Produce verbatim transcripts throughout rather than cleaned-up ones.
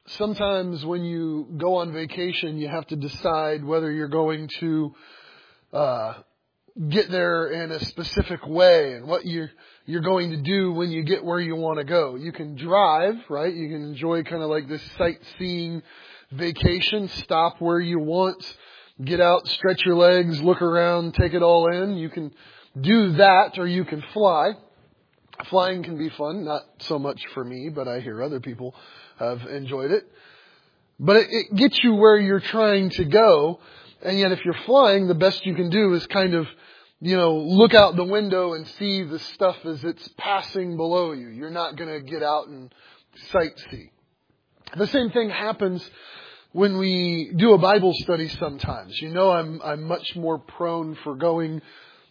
sometimes when you go on vacation, you have to decide whether you're going to uh, get there in a specific way and what you're you're going to do when you get where you want to go. You can drive, right? You can enjoy kind of like this sightseeing vacation, stop where you want, get out, stretch your legs, look around, take it all in. You can do that, or you can fly. Flying can be fun, not so much for me, but I hear other people have enjoyed it. But it, it gets you where you're trying to go, and yet if you're flying, the best you can do is kind of, you know, look out the window and see the stuff as it's passing below you. You're not going to get out and sightsee. The same thing happens when we do a Bible study sometimes. You know, I'm I'm much more prone for going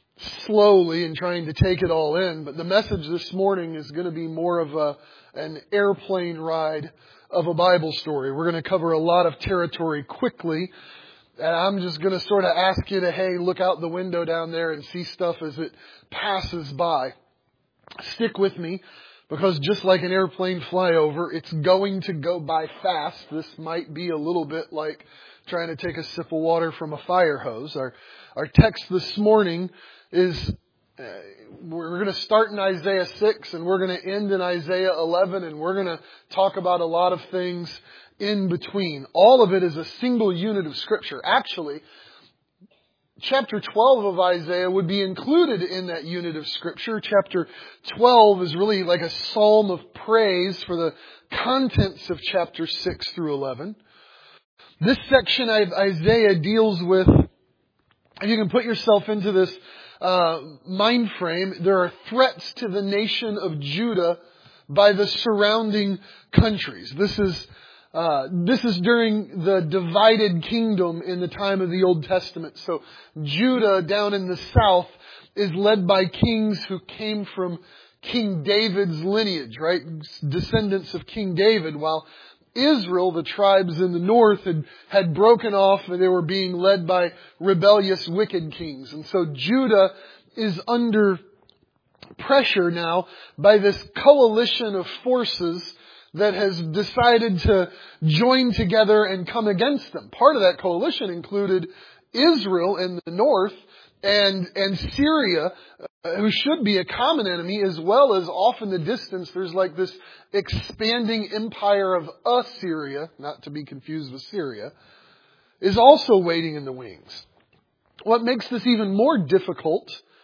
slowly and trying to take it all in. But the message this morning is going to be more of a an airplane ride of a Bible story. We're going to cover a lot of territory quickly. And I'm just going to sort of ask you to, hey, look out the window down there and see stuff as it passes by. Stick with me, because just like an airplane flyover, it's going to go by fast. This might be a little bit like trying to take a sip of water from a fire hose. Our, our text this morning is, uh, we're going to start in Isaiah six and we're going to end in Isaiah eleven, and we're going to talk about a lot of things in between. All of it is a single unit of Scripture. Actually, chapter twelve of Isaiah would be included in that unit of Scripture. Chapter twelve is really like a psalm of praise for the contents of chapter six through eleven. This section of Isaiah deals with, if you can put yourself into this uh, mind frame, there are threats to the nation of Judah by the surrounding countries. This is Uh, this is during the divided kingdom in the time of the Old Testament. So Judah down in the south is led by kings who came from King David's lineage, right? Descendants of King David, while Israel, the tribes in the north, had, had broken off and they were being led by rebellious, wicked kings. And so Judah is under pressure now by this coalition of forces that has decided to join together and come against them. Part of that coalition included Israel in the north and and Syria, uh, who should be a common enemy, as well as off in the distance there's like this expanding empire of Assyria, not to be confused with Syria, is also waiting in the wings. What makes this even more difficult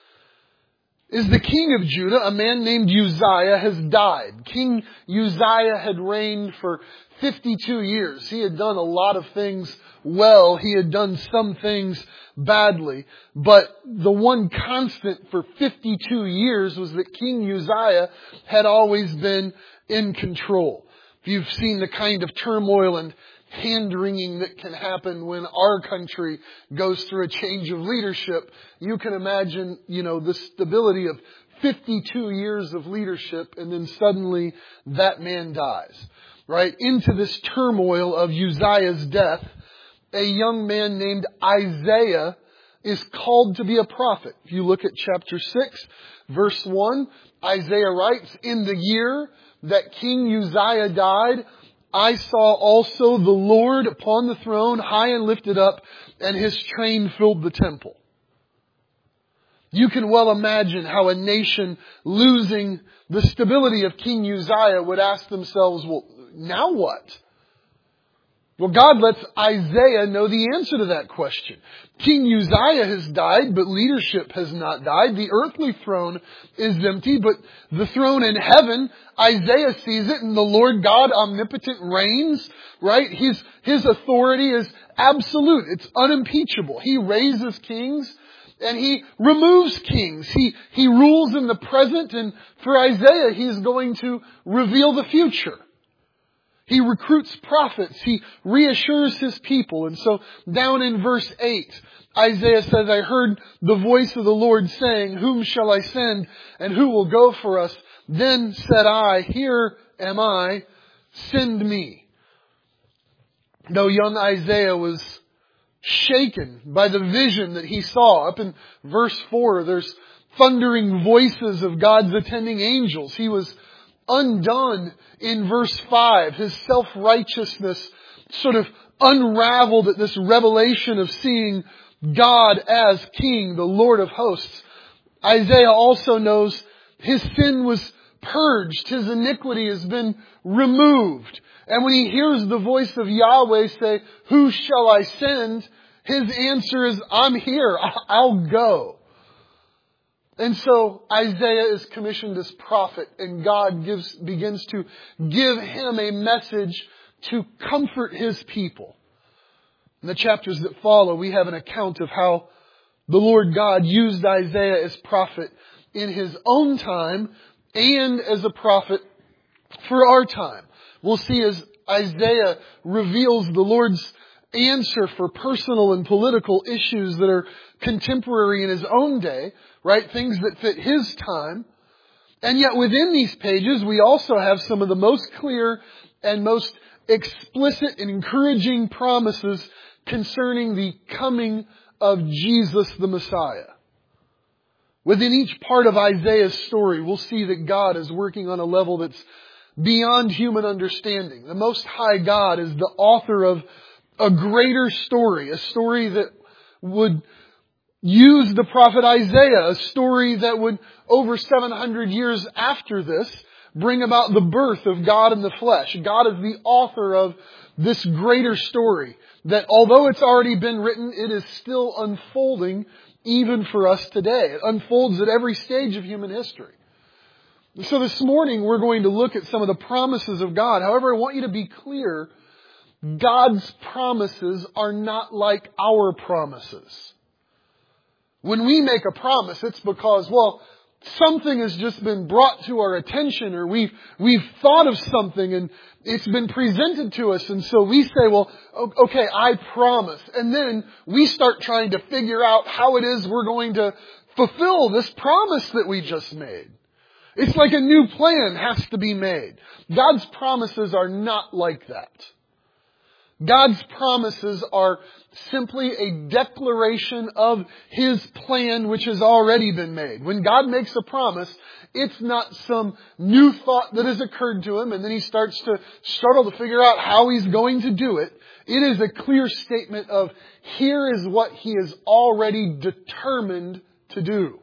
is the king of Judah, a man named Uzziah, has died. King Uzziah had reigned for fifty-two years. He had done a lot of things well. He had done some things badly. But the one constant for fifty-two years was that King Uzziah had always been in control. If you've seen the kind of turmoil and hand-wringing that can happen when our country goes through a change of leadership, you can imagine, you know, the stability of fifty-two years of leadership, and then suddenly that man dies. Right? Into this turmoil of Uzziah's death, a young man named Isaiah is called to be a prophet. If you look at chapter six, verse one, Isaiah writes, "In the year that King Uzziah died, I saw also the Lord upon the throne, high and lifted up, and His train filled the temple." You can well imagine how a nation losing the stability of King Uzziah would ask themselves, well, now what? Well, God lets Isaiah know the answer to that question. King Uzziah has died, but leadership has not died. The earthly throne is empty, but the throne in heaven, Isaiah sees it, and the Lord God omnipotent reigns, right? His, his authority is absolute. It's unimpeachable. He raises kings and He removes kings. He, he rules in the present, and for Isaiah, He's going to reveal the future. He recruits prophets. He reassures His people. And so down in verse eight, Isaiah says, "I heard the voice of the Lord saying, 'Whom shall I send, and who will go for us?' Then said I, 'Here am I, send me.'" Though young Isaiah was shaken by the vision that he saw. Up in verse four, there's thundering voices of God's attending angels. He was undone in verse five. His self-righteousness sort of unraveled at this revelation of seeing God as King, the Lord of hosts. Isaiah also knows his sin was purged. His iniquity has been removed. And when he hears the voice of Yahweh say, "Who shall I send?" his answer is, "I'm here. I'll go." And so Isaiah is commissioned as prophet, and God gives, begins to give him a message to comfort His people. In the chapters that follow, we have an account of how the Lord God used Isaiah as prophet in His own time and as a prophet for our time. We'll see as Isaiah reveals the Lord's answer for personal and political issues that are contemporary in his own day, right? Things that fit his time. And yet within these pages, we also have some of the most clear and most explicit and encouraging promises concerning the coming of Jesus the Messiah. Within each part of Isaiah's story, we'll see that God is working on a level that's beyond human understanding. The Most High God is the author of a greater story, a story that would use the prophet Isaiah, a story that would, over seven hundred years after this, bring about the birth of God in the flesh. God is the author of this greater story that, although it's already been written, it is still unfolding even for us today. It unfolds at every stage of human history. So this morning we're going to look at some of the promises of God. However, I want you to be clear, God's promises are not like our promises. When we make a promise, it's because, well, something has just been brought to our attention, or we've, we've thought of something and it's been presented to us. And so we say, well, okay, I promise. And then we start trying to figure out how it is we're going to fulfill this promise that we just made. It's like a new plan has to be made. God's promises are not like that. God's promises are simply a declaration of His plan which has already been made. When God makes a promise, it's not some new thought that has occurred to Him and then He starts to struggle to figure out how He's going to do it. It is a clear statement of, here is what He has already determined to do.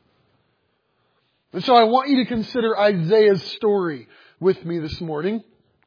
And so I want you to consider Isaiah's story with me this morning.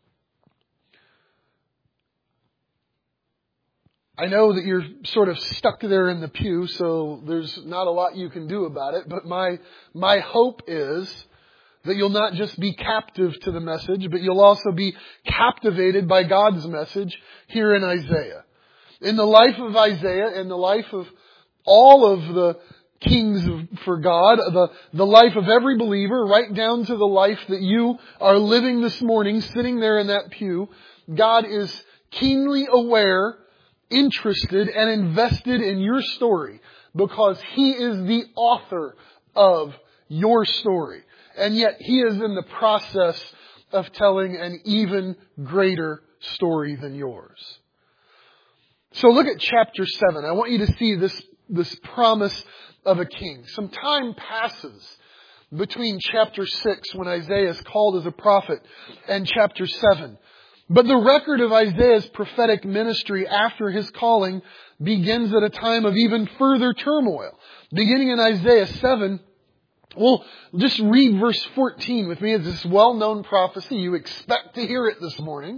I know that you're sort of stuck there in the pew, so there's not a lot you can do about it. But my, my hope is that you'll not just be captive to the message, but you'll also be captivated by God's message here in Isaiah. In the life of Isaiah, in the life of all of the kings of, for God, the, the life of every believer, right down to the life that you are living this morning, sitting there in that pew, God is keenly aware, interested, and invested in your story because He is the author of your story. And yet He is in the process of telling an even greater story than yours. So look at chapter seven. I want you to see this, this promise of a king. Some time passes between chapter six, when Isaiah is called as a prophet, and chapter seven. But the record of Isaiah's prophetic ministry after his calling begins at a time of even further turmoil. Beginning in Isaiah seven, well, just read verse fourteen with me. It's this well-known prophecy. You expect to hear it this morning.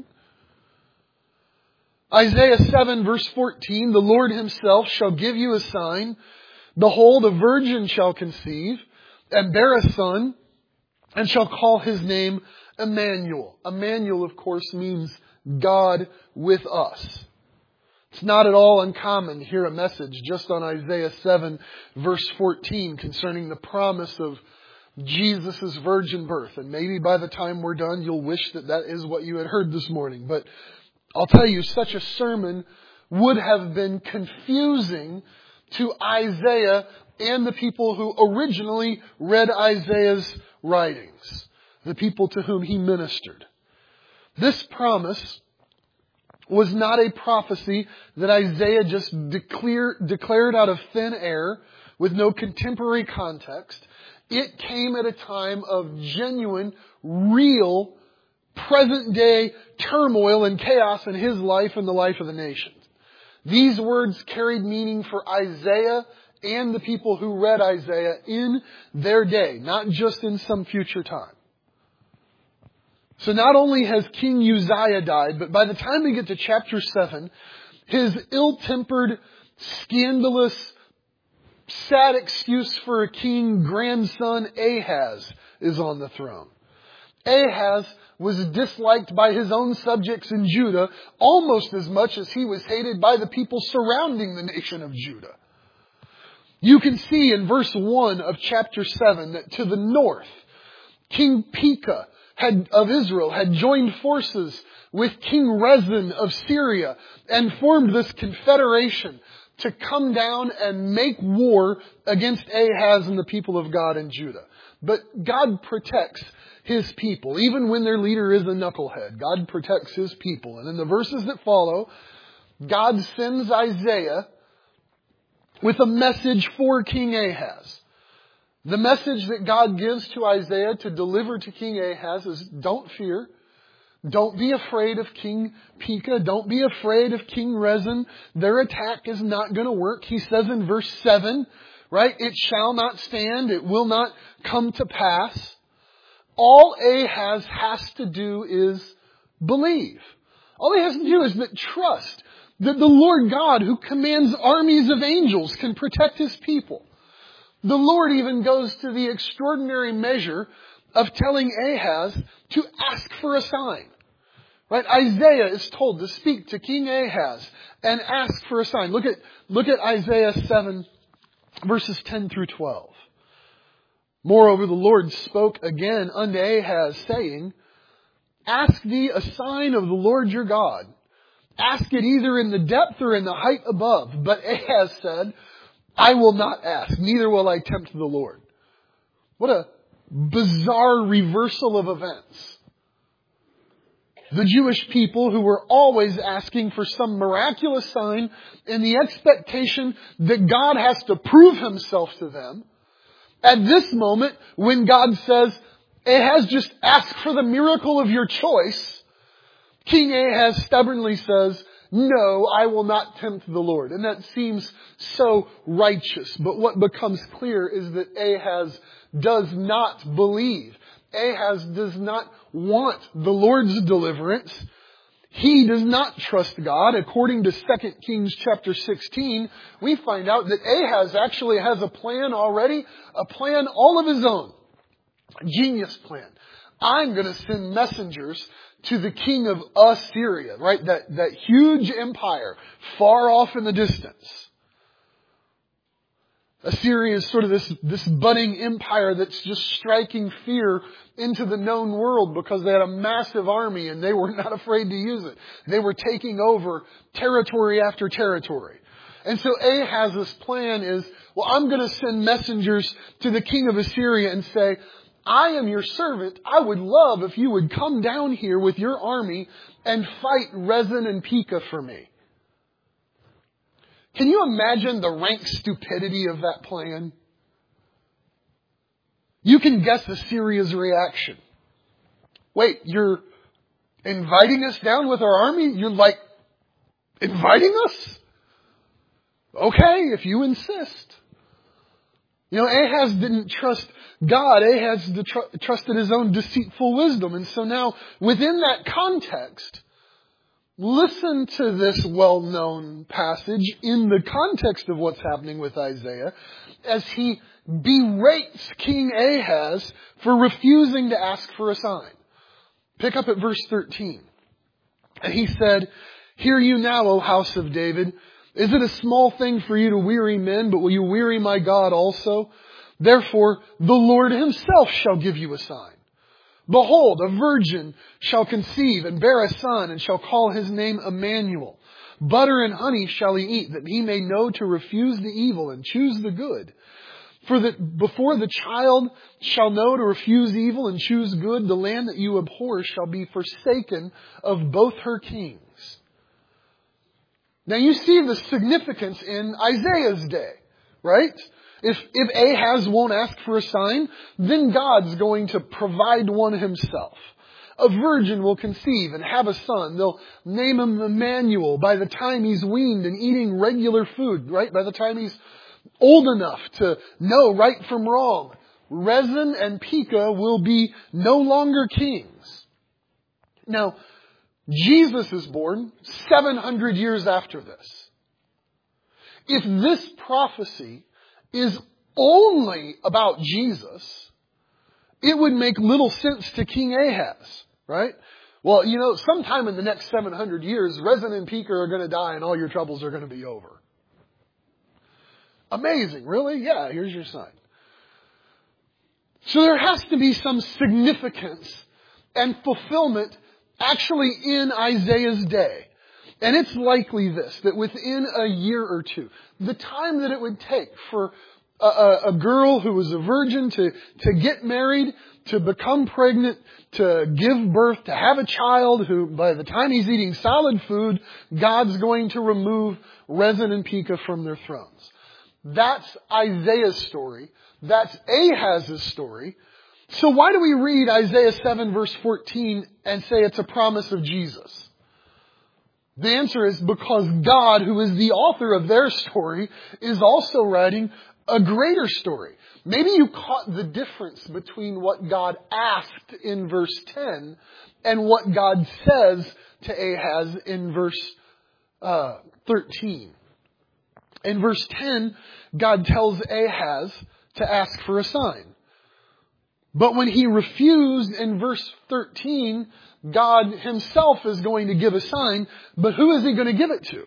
Isaiah seven verse fourteen, the Lord Himself shall give you a sign. Behold, a virgin shall conceive and bear a son, and shall call his name Emmanuel. Emmanuel, of course, means God with us. It's not at all uncommon to hear a message just on Isaiah seven verse fourteen concerning the promise of Jesus' virgin birth. And maybe by the time we're done, you'll wish that that is what you had heard this morning. But I'll tell you, such a sermon would have been confusing to Isaiah and the people who originally read Isaiah's writings, the people to whom he ministered. This promise was not a prophecy that Isaiah just declare, declared out of thin air with no contemporary context. It came at a time of genuine, real, present-day turmoil and chaos in his life and the life of the nations. These words carried meaning for Isaiah and the people who read Isaiah in their day, not just in some future time. So not only has King Uzziah died, but by the time we get to chapter seven, his ill-tempered, scandalous, sad excuse for a king grandson Ahaz is on the throne. Ahaz was disliked by his own subjects in Judah almost as much as he was hated by the people surrounding the nation of Judah. You can see in verse one of chapter seven that to the north, King Pekah had, of Israel had joined forces with King Rezin of Syria and formed this confederation to come down and make war against Ahaz and the people of God in Judah. But God protects His people. Even when their leader is a knucklehead, God protects His people. And in the verses that follow, God sends Isaiah with a message for King Ahaz. The message that God gives to Isaiah to deliver to King Ahaz is, don't fear. Don't be afraid of King Pekah. Don't be afraid of King Rezin. Their attack is not going to work. He says in verse seven, right? It shall not stand. It will not come to pass. All Ahaz has to do is believe. All he has to do is that trust that the Lord God, who commands armies of angels, can protect His people. The Lord even goes to the extraordinary measure of telling Ahaz to ask for a sign. Right? Isaiah is told to speak to King Ahaz and ask for a sign. Look at, look at Isaiah seven, verses ten through twelve. Moreover, the Lord spoke again unto Ahaz, saying, ask thee a sign of the Lord your God. Ask it either in the depth or in the height above. But Ahaz said, I will not ask, neither will I tempt the Lord. What a bizarre reversal of events. The Jewish people, who were always asking for some miraculous sign in the expectation that God has to prove Himself to them, at this moment, when God says, Ahaz, just ask for the miracle of your choice, King Ahaz stubbornly says, no, I will not tempt the Lord. And that seems so righteous. But what becomes clear is that Ahaz does not believe. Ahaz does not want the Lord's deliverance. He does not trust God. According to Second Kings chapter sixteen, we find out that Ahaz actually has a plan already, a plan all of his own. A genius plan. I'm going to send messengers to the king of Assyria, right? That, that huge empire far off in the distance. Assyria is sort of this, this budding empire that's just striking fear into the known world because they had a massive army and they were not afraid to use it. They were taking over territory after territory. And so Ahaz's plan is, well, I'm going to send messengers to the king of Assyria and say, I am your servant. I would love if you would come down here with your army and fight Rezin and Pekah for me. Can you imagine the rank stupidity of that plan? You can guess Assyria's reaction. Wait, you're inviting us down with our army? You're like, inviting us? Okay, if you insist. You know, Ahaz didn't trust God. Ahaz tr- trusted his own deceitful wisdom. And so now, within that context, listen to this well-known passage in the context of what's happening with Isaiah as he berates King Ahaz for refusing to ask for a sign. Pick up at verse thirteen. And he said, hear you now, O house of David. Is it a small thing for you to weary men, but will you weary my God also? Therefore, the Lord Himself shall give you a sign. Behold, a virgin shall conceive and bear a son, and shall call his name Emmanuel. Butter and honey shall he eat, that he may know to refuse the evil and choose the good. For that before the child shall know to refuse evil and choose good, the land that you abhor shall be forsaken of both her kings. Now you see the significance in Isaiah's day, right? If, if Ahaz won't ask for a sign, then God's going to provide one himself. A virgin will conceive and have a son. They'll name him Emmanuel by the time he's weaned and eating regular food, right? By the time he's old enough to know right from wrong. Rezin and Pekah will be no longer kings. Now, Jesus is born seven hundred years after this. If this prophecy is only about Jesus, it would make little sense to King Ahaz, right? Well, you know, sometime in the next seven hundred years, Rezin and Pekah are going to die and all your troubles are going to be over. Amazing, really? Yeah, here's your sign. So there has to be some significance and fulfillment actually in Isaiah's day. And it's likely this, that within a year or two, the time that it would take for a, a, a girl who was a virgin to, to get married, to become pregnant, to give birth, to have a child who, by the time he's eating solid food, God's going to remove Rezin and Pekah from their thrones. That's Isaiah's story. That's Ahaz's story. So why do we read Isaiah seven verse fourteen and say it's a promise of Jesus? The answer is because God, who is the author of their story, is also writing a greater story. Maybe you caught the difference between what God asked in verse ten and what God says to Ahaz in verse uh, thirteen. In verse ten, God tells Ahaz to ask for a sign. But when he refused in verse thirteen, God himself is going to give a sign, but who is he going to give it to?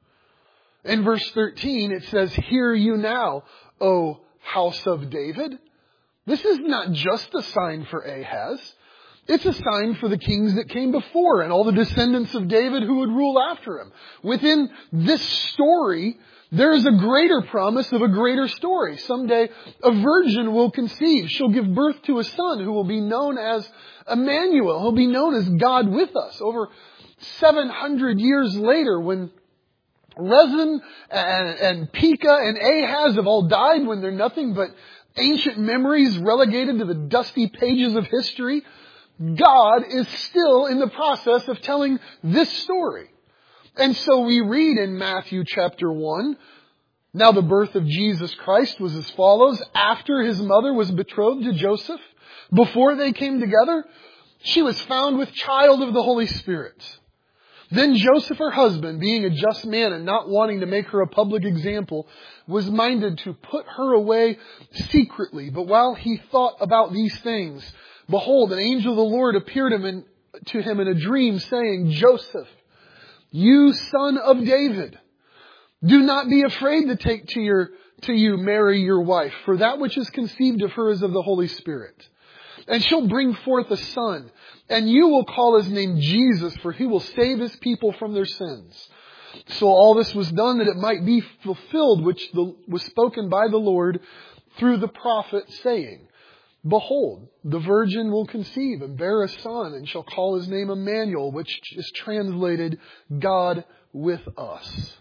In verse thirteen, it says, "Hear you now, O house of David." This is not just a sign for Ahaz. It's a sign for the kings that came before and all the descendants of David who would rule after him. Within this story, there is a greater promise of a greater story. Someday a virgin will conceive. She'll give birth to a son who will be known as Emmanuel. He'll be known as God with us. Over seven hundred years later, when Rezin and, and Pekah and Ahaz have all died, when they're nothing but ancient memories relegated to the dusty pages of history, God is still in the process of telling this story. And so we read in Matthew chapter one, "Now the birth of Jesus Christ was as follows. After his mother was betrothed to Joseph, before they came together, she was found with child of the Holy Spirit. Then Joseph, her husband, being a just man and not wanting to make her a public example, was minded to put her away secretly. But while he thought about these things, behold, an angel of the Lord appeared him in, to him in a dream, saying, 'Joseph, you son of David, do not be afraid to take to your to you Mary your wife, for that which is conceived of her is of the Holy Spirit. And she'll bring forth a son, and you will call his name Jesus, for he will save his people from their sins.' So all this was done that it might be fulfilled, which the, was spoken by the Lord through the prophet, saying, 'Behold, the virgin will conceive and bear a son, and shall call his name Emmanuel,' which is translated God with us."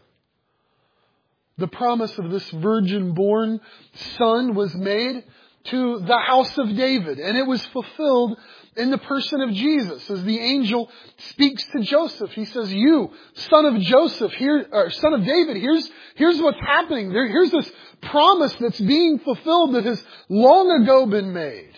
The promise of this virgin-born son was made to the house of David, and it was fulfilled in the person of Jesus. As the angel speaks to Joseph, he says, "You, son of Joseph, here, or son of David, here's, here's what's happening. There, here's this promise that's being fulfilled that has long ago been made."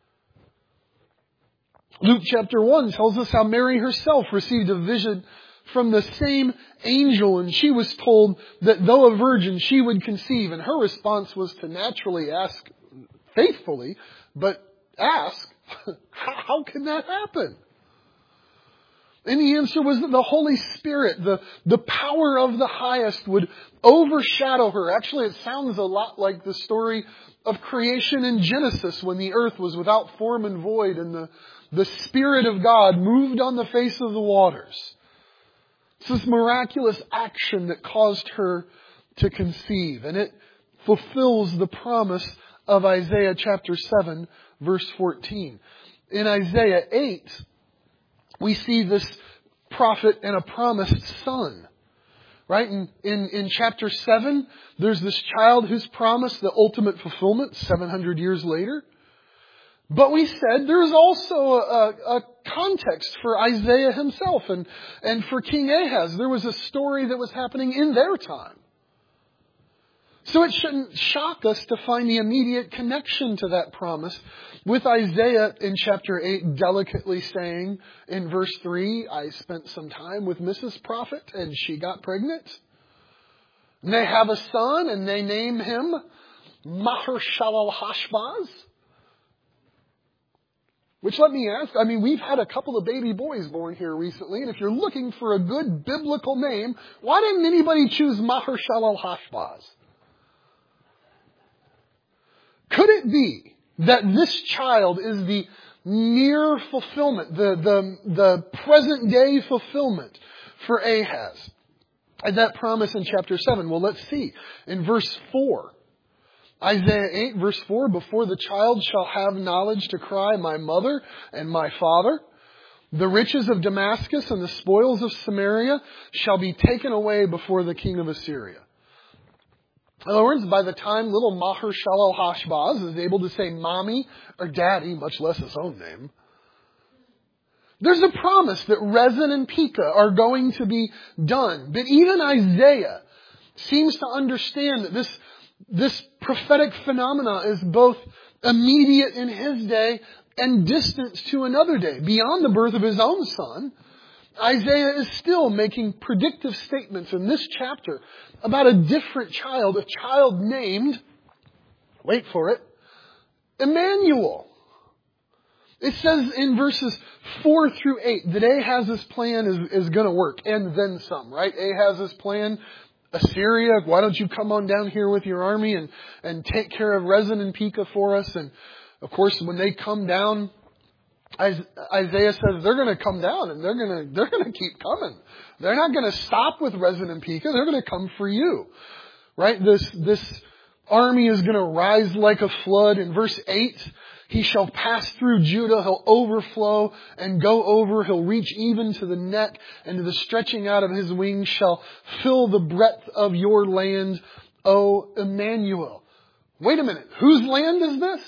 Luke chapter one tells us how Mary herself received a vision from the same angel, and she was told that though a virgin, she would conceive. And her response was to naturally ask faithfully, but ask, how can that happen? And the answer was that the Holy Spirit, the, the power of the highest, would overshadow her. Actually, it sounds a lot like the story of creation in Genesis, when the earth was without form and void, and the, the Spirit of God moved on the face of the waters. It's this miraculous action that caused her to conceive. And it fulfills the promise of Isaiah chapter seven, verse fourteen. In Isaiah eight, we see this prophet and a promised son. Right? In, in, in chapter seven, there's this child who's promised the ultimate fulfillment seven hundred years later. But we said there's also a, a context for Isaiah himself and, and for King Ahaz. There was a story that was happening in their time. So it shouldn't shock us to find the immediate connection to that promise with Isaiah in chapter eight delicately saying in verse three, I spent some time with Missus Prophet and she got pregnant. And they have a son and they name him Maher-shalal-Hashbaz. Which, let me ask, I mean, we've had a couple of baby boys born here recently, and if you're looking for a good biblical name, why didn't anybody choose Maher-shalal-Hashbaz? Could it be that this child is the near fulfillment, the, the, the present day fulfillment for Ahaz? And that promise in chapter seven. Well, let's see. In verse four, Isaiah eight, verse four, before the child shall have knowledge to cry, my mother and my father, the riches of Damascus and the spoils of Samaria shall be taken away before the king of Assyria. In other words, by the time little Maher-shalal-Hashbaz is able to say mommy or daddy, much less his own name, there's a promise that Rezin and Pekah are going to be done. But even Isaiah seems to understand that this, this prophetic phenomena is both immediate in his day and distant to another day. Beyond the birth of his own son, Isaiah is still making predictive statements in this chapter about a different child, a child named, wait for it, Emmanuel. It says in verses four through eight that Ahaz's plan is, is going to work, and then some, right? Ahaz's plan, Assyria, why don't you come on down here with your army and, and take care of Rezin and Pekah for us? And of course, when they come down, Isaiah says they're going to come down and they're going to, they're going to keep coming. They're not going to stop with Rezin and Pekah. They're going to come for you. Right? This, this army is going to rise like a flood. In verse eight, he shall pass through Judah. He'll overflow and go over. He'll reach even to the neck, and to the stretching out of his wings shall fill the breadth of your land, O Emmanuel. Wait a minute. Whose land is this?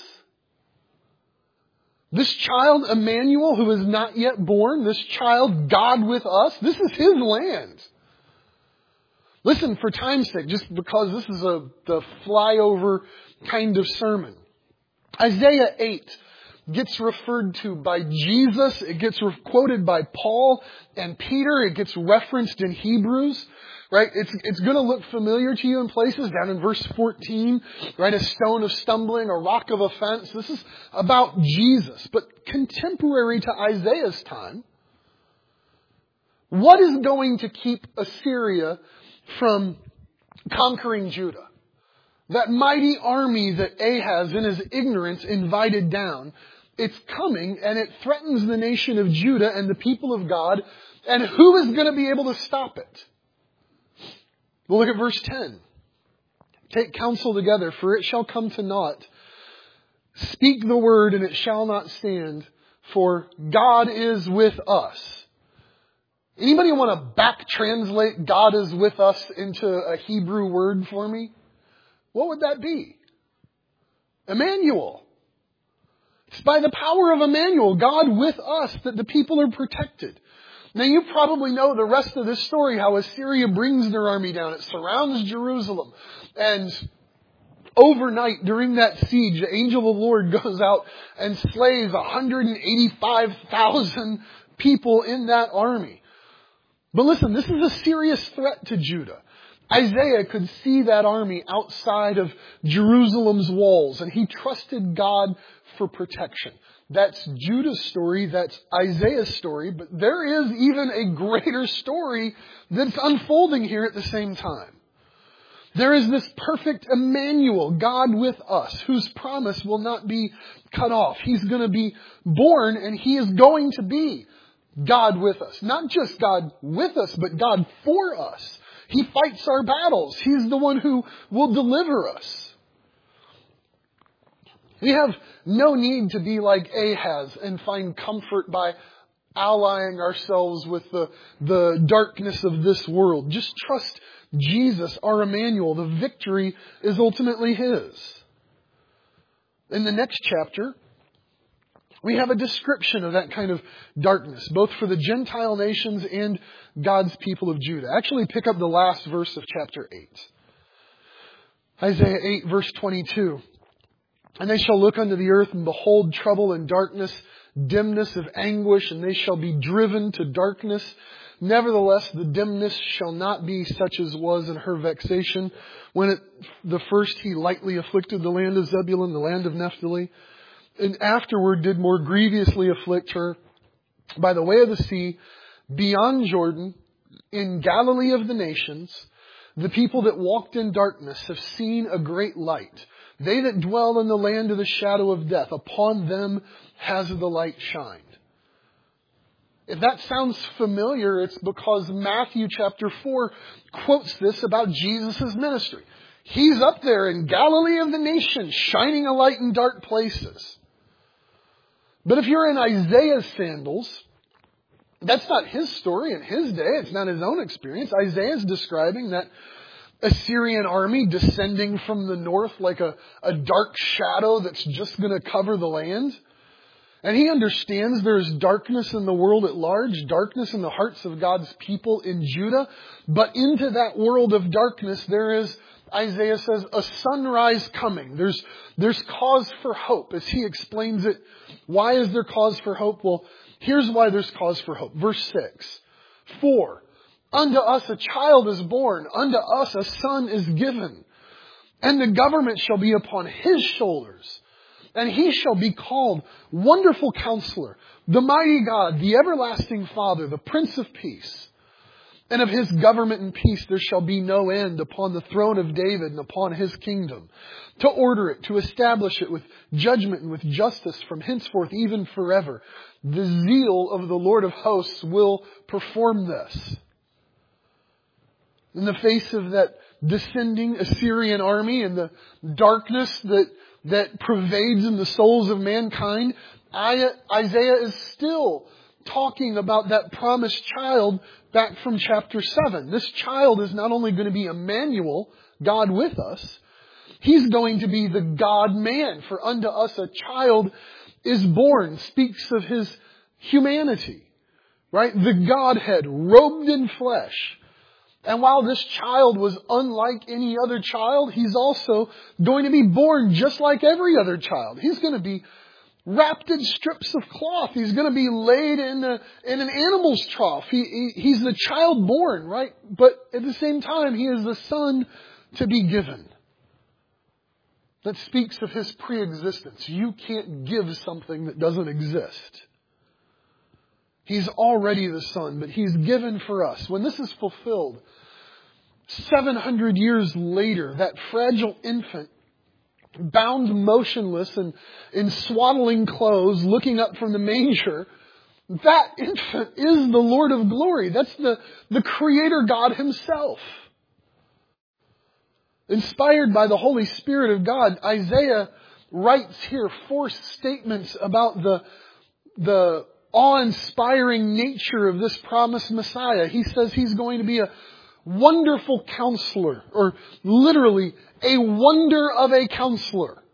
This child, Emmanuel, who is not yet born, this child, God with us, this is his land. Listen, for time's sake, just because this is a the flyover kind of sermon. Isaiah eight gets referred to by Jesus. It gets quoted by Paul and Peter. It gets referenced in Hebrews. Right? It's, it's going to look familiar to you in places. Down in verse fourteen, right? A stone of stumbling, a rock of offense. This is about Jesus. But contemporary to Isaiah's time, what is going to keep Assyria from conquering Judah? That mighty army that Ahaz in his ignorance invited down, it's coming and it threatens the nation of Judah and the people of God. And who is going to be able to stop it? Well, look at verse ten. Take counsel together, for it shall come to naught. Speak the word, and it shall not stand, for God is with us. Anybody want to back translate God is with us into a Hebrew word for me? What would that be? Emmanuel. It's by the power of Emmanuel, God with us, that the people are protected. Now you probably know the rest of this story, how Assyria brings their army down. It surrounds Jerusalem. And overnight during that siege, the angel of the Lord goes out and slays one hundred eighty-five thousand people in that army. But listen, this is a serious threat to Judah. Isaiah could see that army outside of Jerusalem's walls, and he trusted God for protection. That's Judah's story, that's Isaiah's story, but there is even a greater story that's unfolding here at the same time. There is this perfect Emmanuel, God with us, whose promise will not be cut off. He's going to be born, and he is going to be God with us. Not just God with us, but God for us. He fights our battles. He's the one who will deliver us. We have no need to be like Ahaz and find comfort by allying ourselves with the, the darkness of this world. Just trust Jesus, our Emmanuel. The victory is ultimately His. In the next chapter, we have a description of that kind of darkness, both for the Gentile nations and God's people of Judah. Actually, pick up the last verse of chapter eight. Isaiah eight, verse twenty-two. And they shall look unto the earth and behold trouble and darkness, dimness of anguish, and they shall be driven to darkness. Nevertheless, the dimness shall not be such as was in her vexation, when at the first He lightly afflicted the land of Zebulun, the land of Naphtali, and afterward did more grievously afflict her by the way of the sea, beyond Jordan, in Galilee of the nations. The people that walked in darkness have seen a great light. They that dwell in the land of the shadow of death, upon them has the light shined. If that sounds familiar, it's because Matthew chapter four quotes this about Jesus' ministry. He's up there in Galilee of the nations, shining a light in dark places. But if you're in Isaiah's sandals, that's not his story in his day. It's not his own experience. Isaiah's describing that Assyrian army descending from the north like a, a dark shadow that's just going to cover the land. And he understands there's darkness in the world at large, darkness in the hearts of God's people in Judah. But into that world of darkness, there is, Isaiah says, a sunrise coming. There's, there's cause for hope. As he explains it, why is there cause for hope? Well, here's why there's cause for hope. Verse six. For unto us a child is born, unto us a son is given, and the government shall be upon His shoulders. And He shall be called Wonderful Counselor, the Mighty God, the Everlasting Father, the Prince of Peace. And of His government and peace there shall be no end upon the throne of David and upon His kingdom, to order it, to establish it with judgment and with justice from henceforth even forever. The zeal of the Lord of hosts will perform this. In the face of that descending Assyrian army and the darkness that that pervades in the souls of mankind, Isaiah is still talking about that promised child back from chapter seven. This child is not only going to be Emmanuel, God with us, He's going to be the God-man. For unto us a child is born, speaks of His humanity, right? The Godhead robed in flesh. And while this child was unlike any other child, He's also going to be born just like every other child. He's going to be wrapped in strips of cloth. He's going to be laid in, a, in an animal's trough. He, he, he's the child born, right? But at the same time, He is the Son to be given. That speaks of His pre-existence. You can't give something that doesn't exist. He's already the Son, but He's given for us. When this is fulfilled, seven hundred years later, that fragile infant, bound motionless and in swaddling clothes, looking up from the manger, that infant is the Lord of glory. That's the, the Creator God Himself. Inspired by the Holy Spirit of God, Isaiah writes here four statements about the, the awe-inspiring nature of this promised Messiah. He says He's going to be a wonderful counselor, or literally a wonder of a counselor.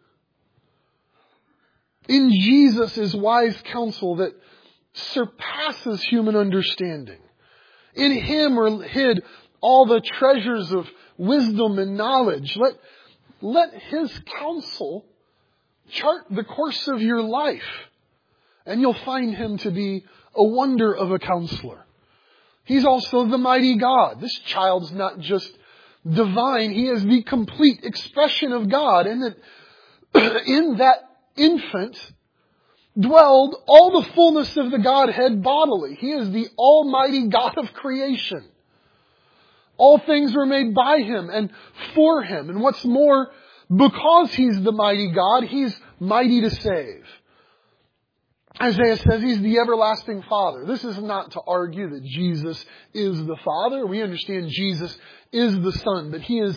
In Jesus is wise counsel that surpasses human understanding. In Him are hid all the treasures of wisdom and knowledge. Let, let His counsel chart the course of your life, and you'll find Him to be a wonder of a counselor. He's also the mighty God. This child's not just divine. He is the complete expression of God. And that in that infant dwelled all the fullness of the Godhead bodily. He is the almighty God of creation. All things were made by Him and for Him. And what's more, because He's the mighty God, He's mighty to save. Isaiah says He's the everlasting Father. This is not to argue that Jesus is the Father. We understand Jesus is the Son, but He is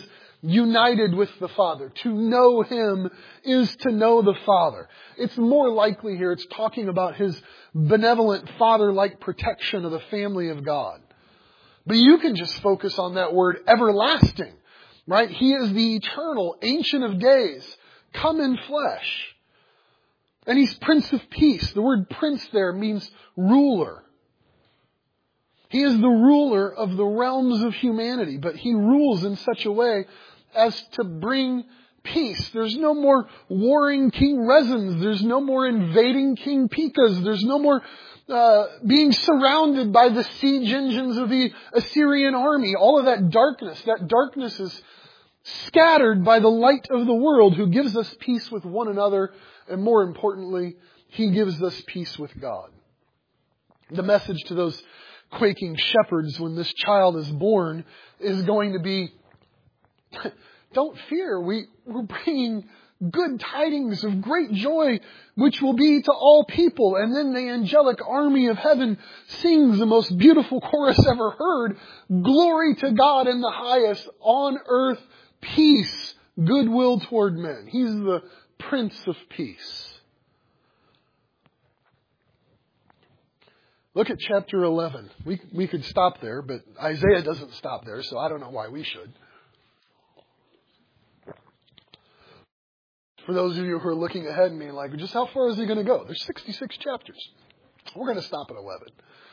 united with the Father. To know Him is to know the Father. It's more likely here it's talking about His benevolent Father-like protection of the family of God. But you can just focus on that word everlasting, right? He is the eternal, ancient of days, come in flesh. And He's Prince of Peace. The word prince there means ruler. He is the ruler of the realms of humanity, but He rules in such a way as to bring peace. There's no more warring King Rezins. There's no more invading King Pekahs. There's no more uh, being surrounded by the siege engines of the Assyrian army. All of that darkness, that darkness is scattered by the light of the world who gives us peace with one another, and more importantly, He gives us peace with God. The message to those quaking shepherds when this child is born is going to be, don't fear, we, we're bringing good tidings of great joy, which will be to all people. And then the angelic army of heaven sings the most beautiful chorus ever heard. Glory to God in the highest, on earth peace, goodwill toward men. He's the Prince of Peace. Look at chapter eleven. We we could stop there, but Isaiah doesn't stop there, so I don't know why we should. For those of you who are looking ahead and being like, just how far is he going to go? There's sixty-six chapters. We're going to stop at eleven.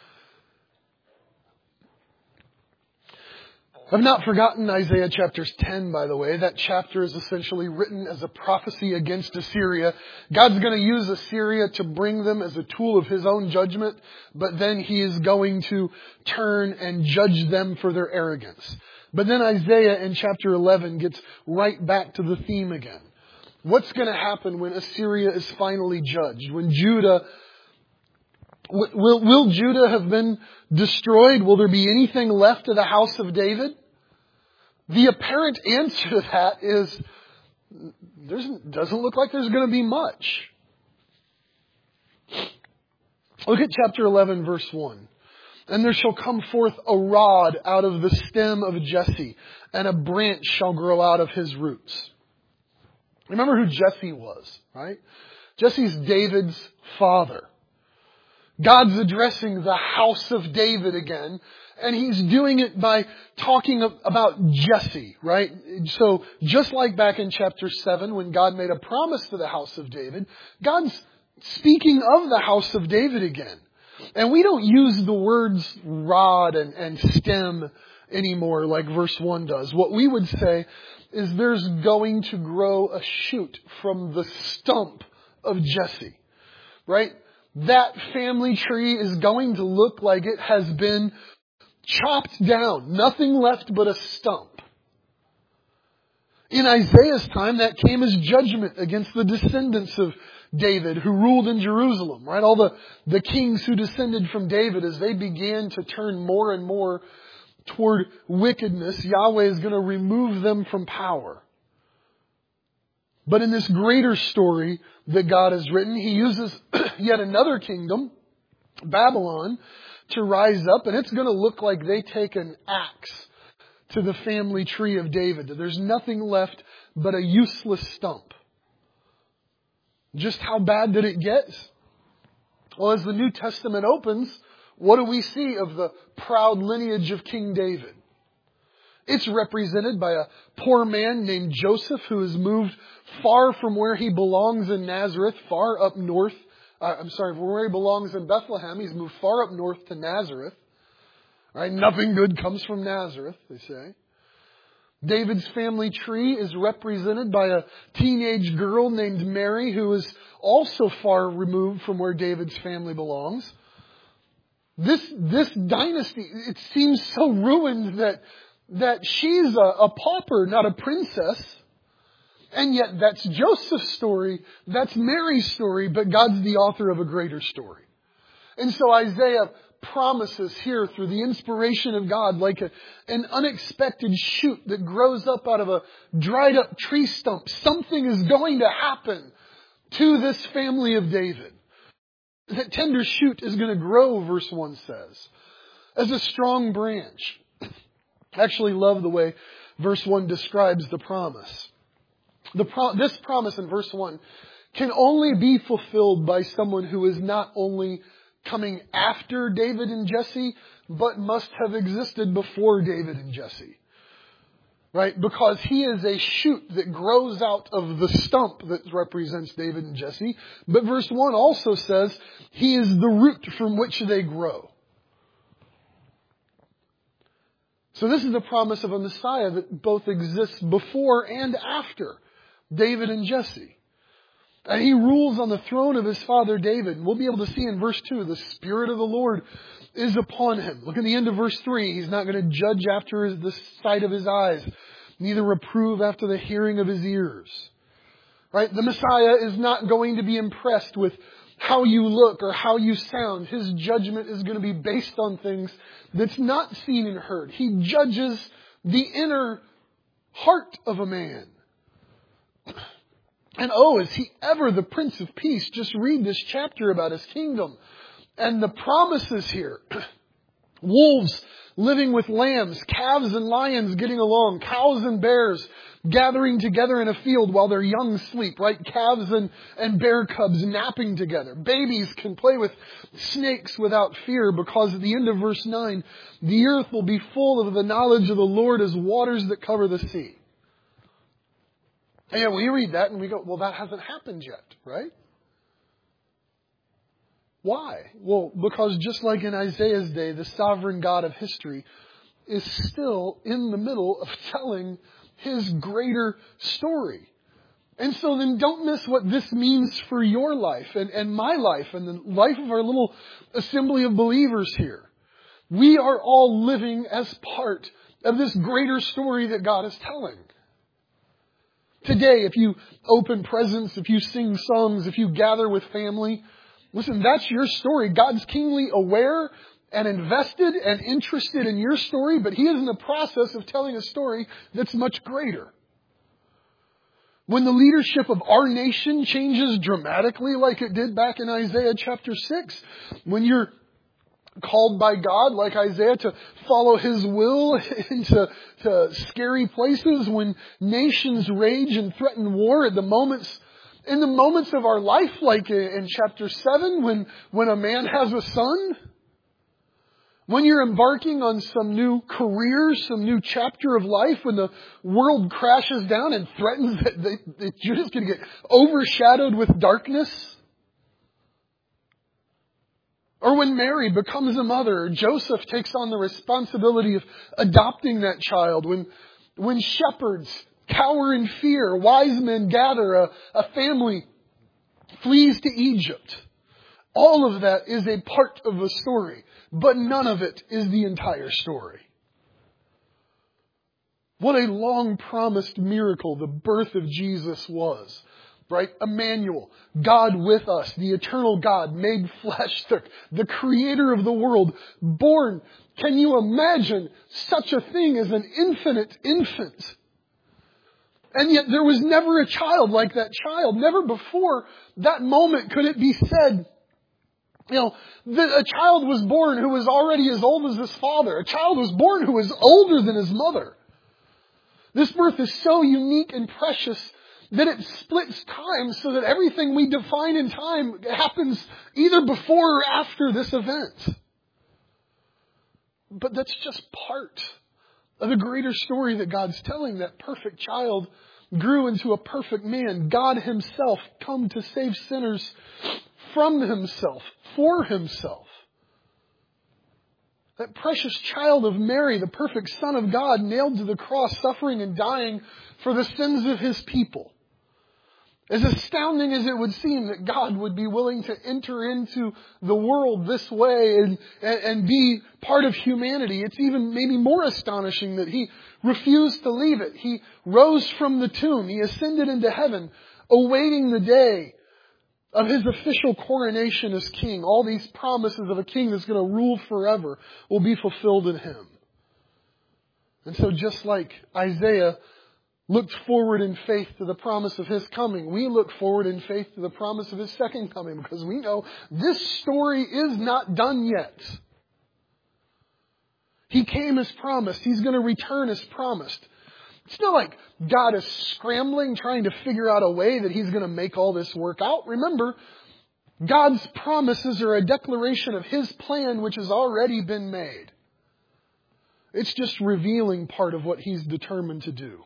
I've not forgotten Isaiah chapters ten, by the way. That chapter is essentially written as a prophecy against Assyria. God's going to use Assyria to bring them as a tool of His own judgment, but then He is going to turn and judge them for their arrogance. But then Isaiah in chapter eleven gets right back to the theme again. What's going to happen when Assyria is finally judged? When Judah, will, will Judah have been destroyed? Will there be anything left of the house of David? The apparent answer to that is, there doesn't look like there's going to be much. Look at chapter eleven, verse one. And there shall come forth a rod out of the stem of Jesse, and a branch shall grow out of his roots. Remember who Jesse was, right? Jesse's David's father. God's addressing the house of David again, and He's doing it by talking about Jesse, right? So just like back in chapter seven when God made a promise to the house of David, God's speaking of the house of David again. And we don't use the words rod and, and stem anymore like verse one does. What we would say is there's going to grow a shoot from the stump of Jesse, right? That family tree is going to look like it has been chopped down. Nothing left but a stump. In Isaiah's time, that came as judgment against the descendants of David who ruled in Jerusalem, right? All the, the kings who descended from David, as they began to turn more and more toward wickedness, Yahweh is going to remove them from power. But in this greater story that God has written, He uses yet another kingdom, Babylon, to rise up. And it's going to look like they take an axe to the family tree of David. There's nothing left but a useless stump. Just how bad did it get? Well, as the New Testament opens, what do we see of the proud lineage of King David? It's represented by a poor man named Joseph who has moved far from where he belongs in Nazareth, far up north. Uh, I'm sorry, from where he belongs in Bethlehem. He's moved far up north to Nazareth. Right? Nothing good comes from Nazareth, they say. David's family tree is represented by a teenage girl named Mary who is also far removed from where David's family belongs. This, this dynasty, it seems so ruined that that she's a, a pauper, not a princess. And yet that's Joseph's story, that's Mary's story, but God's the author of a greater story. And so Isaiah promises here through the inspiration of God, like a, an unexpected shoot that grows up out of a dried up tree stump. Something is going to happen to this family of David. That tender shoot is going to grow, verse one says, as a strong branch. I actually love the way verse one describes the promise. The pro- this promise in verse one can only be fulfilled by someone who is not only coming after David and Jesse, but must have existed before David and Jesse. Right? Because he is a shoot that grows out of the stump that represents David and Jesse. But verse one also says he is the root from which they grow. So this is the promise of a Messiah that both exists before and after David and Jesse. And he rules on the throne of his father David. And we'll be able to see in verse two, the Spirit of the Lord is upon him. Look at the end of verse three. He's not going to judge after his, the sight of his eyes, neither reprove after the hearing of his ears. Right? The Messiah is not going to be impressed with how you look or how you sound. His judgment is going to be based on things that's not seen and heard. He judges the inner heart of a man. And oh, is he ever the Prince of Peace? Just read this chapter about his kingdom. And the promises here. Wolves living with lambs, calves and lions getting along, cows and bears gathering together in a field while their young sleep, right? Calves and, and bear cubs napping together. Babies can play with snakes without fear, because at the end of verse nine, the earth will be full of the knowledge of the Lord as waters that cover the sea. And yet we read that and we go, well, that hasn't happened yet, right? Why? Well, because just like in Isaiah's day, the sovereign God of history is still in the middle of telling his greater story. And so then don't miss what this means for your life and, and my life and the life of our little assembly of believers here. We are all living as part of this greater story that God is telling. Today, if you open presents, if you sing songs, if you gather with family, listen, that's your story. God's keenly aware and invested and interested in your story, but He is in the process of telling a story that's much greater. When the leadership of our nation changes dramatically like it did back in Isaiah chapter six, when you're called by God, like Isaiah, to follow His will into to scary places, when nations rage and threaten war at the moments In the moments of our life, like in chapter seven, when, when a man has a son, when you're embarking on some new career, some new chapter of life, when the world crashes down and threatens that, that, that you're just going to get overshadowed with darkness, or when Mary becomes a mother, or Joseph takes on the responsibility of adopting that child, when, when shepherds cower in fear, wise men gather, a, a family flees to Egypt. All of that is a part of the story, but none of it is the entire story. What a long-promised miracle the birth of Jesus was. Right? Emmanuel, God with us, the eternal God made flesh, the, the creator of the world, born. Can you imagine such a thing as an infinite infant? And yet there was never a child like that child. Never before that moment could it be said, you know, that a child was born who was already as old as his father. A child was born who was older than his mother. This birth is so unique and precious that it splits time so that everything we define in time happens either before or after this event. But that's just part of the greater story that God's telling. That perfect child grew into a perfect man. God Himself come to save sinners from Himself, for Himself. That precious child of Mary, the perfect Son of God, nailed to the cross, suffering and dying for the sins of His people. As astounding as it would seem that God would be willing to enter into the world this way and, and, and be part of humanity, it's even maybe more astonishing that He refused to leave it. He rose from the tomb. He ascended into heaven, awaiting the day of His official coronation as king. All these promises of a king that's going to rule forever will be fulfilled in Him. And so just like Isaiah looked forward in faith to the promise of His coming, we look forward in faith to the promise of His second coming, because we know this story is not done yet. He came as promised. He's going to return as promised. It's not like God is scrambling, trying to figure out a way that He's going to make all this work out. Remember, God's promises are a declaration of His plan which has already been made. It's just revealing part of what He's determined to do.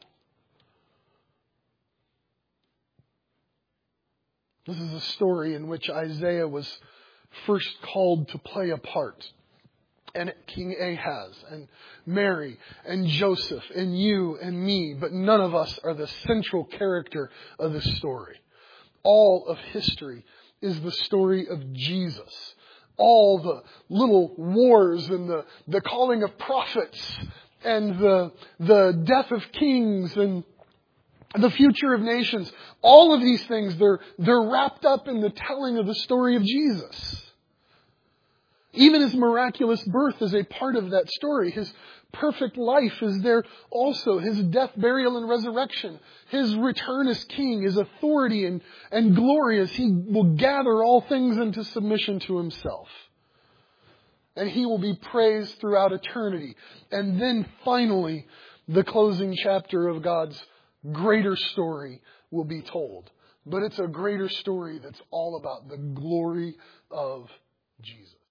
This is a story in which Isaiah was first called to play a part. And King Ahaz, and Mary, and Joseph, and you, and me, but none of us are the central character of this story. All of history is the story of Jesus. All the little wars and the, the calling of prophets and the, the death of kings and the future of nations, all of these things, they're, they're wrapped up in the telling of the story of Jesus. Even His miraculous birth is a part of that story. His perfect life is there also. His death, burial, and resurrection. His return as King, His authority and, and glory as He will gather all things into submission to Himself. And He will be praised throughout eternity. And then finally, the closing chapter of God's greater story will be told. But it's a greater story that's all about the glory of Jesus.